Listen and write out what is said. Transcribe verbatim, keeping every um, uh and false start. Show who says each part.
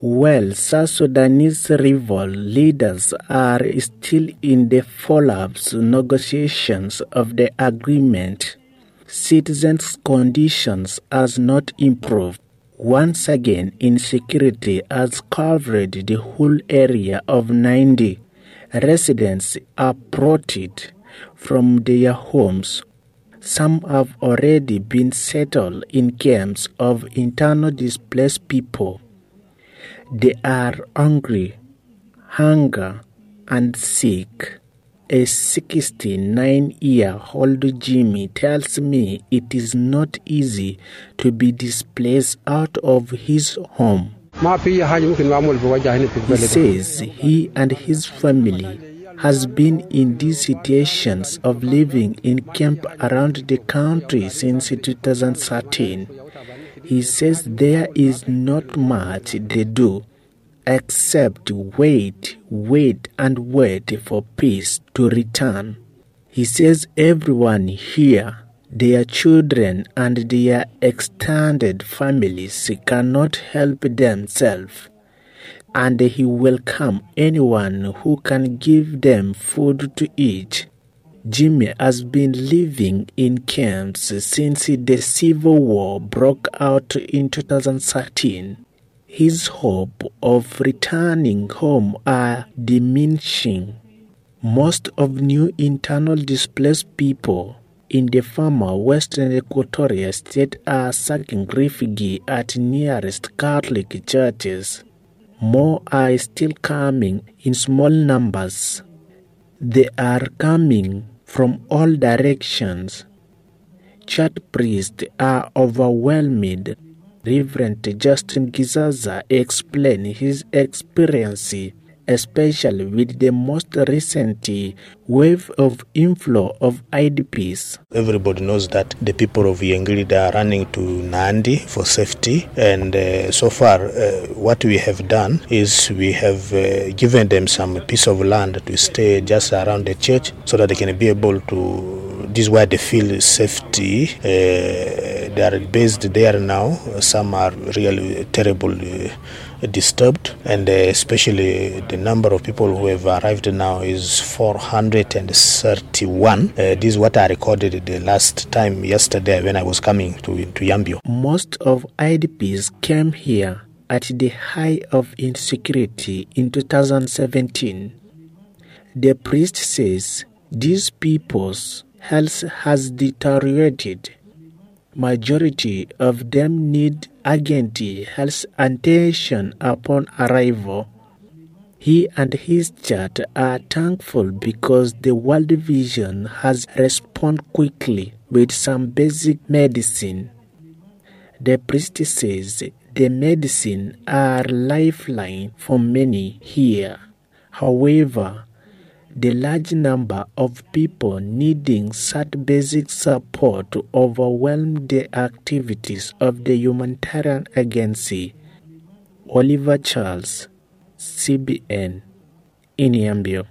Speaker 1: Well, South Sudanese rival leaders are still in the follow-up negotiations of the agreement. Citizens' conditions has not improved. Once again, insecurity has covered the whole area of Nandi. Residents are uprooted from their homes. Some have already been settled in camps of internally displaced people. They are hungry, hunger, and sick. A sixty-nine-year-old Jimmy tells me it is not easy to be displaced out of his home. He says he and his family has been in these situations of living in camp around the country since two thousand thirteen. He says there is not much they do except wait, wait and wait for peace to return. He says everyone here, their children and their extended families cannot help themselves, and he welcomes anyone who can give them food to eat. Jimmy has been living in camps since the civil war broke out in two thousand thirteen. His hope of returning home are diminishing. Most of new internally displaced people in the former Western Equatoria state are seeking refuge at nearest Catholic churches. More are still coming in small numbers. They are coming from all directions. Church priests are overwhelmed. Reverend Justin Gizaza explained his experience, especially with the most recent wave of inflow of I D Ps.
Speaker 2: Everybody knows that the people of Yengilida are running to Nandi for safety, and uh, so far uh, what we have done is we have uh, given them some piece of land to stay just around the church so that they can be able to, this is where they feel safety. Uh, they are based there now. Some are really terribly uh, disturbed, and uh, especially the number of people who have arrived now is four hundred thirty-one. Uh, this is what I recorded the last time yesterday when I was coming to, to Yambio.
Speaker 1: Most of I D Ps came here at the height of insecurity in two thousand seventeen. The priest says these people's health has deteriorated. Majority of them need urgent health attention upon arrival. He and his church are thankful because the World Vision has responded quickly with some basic medicine. The priest says the medicine are lifeline for many here. However, the large number of people needing such basic support to overwhelm the activities of the humanitarian agency. Oliver Charles, C B N, in Yambio.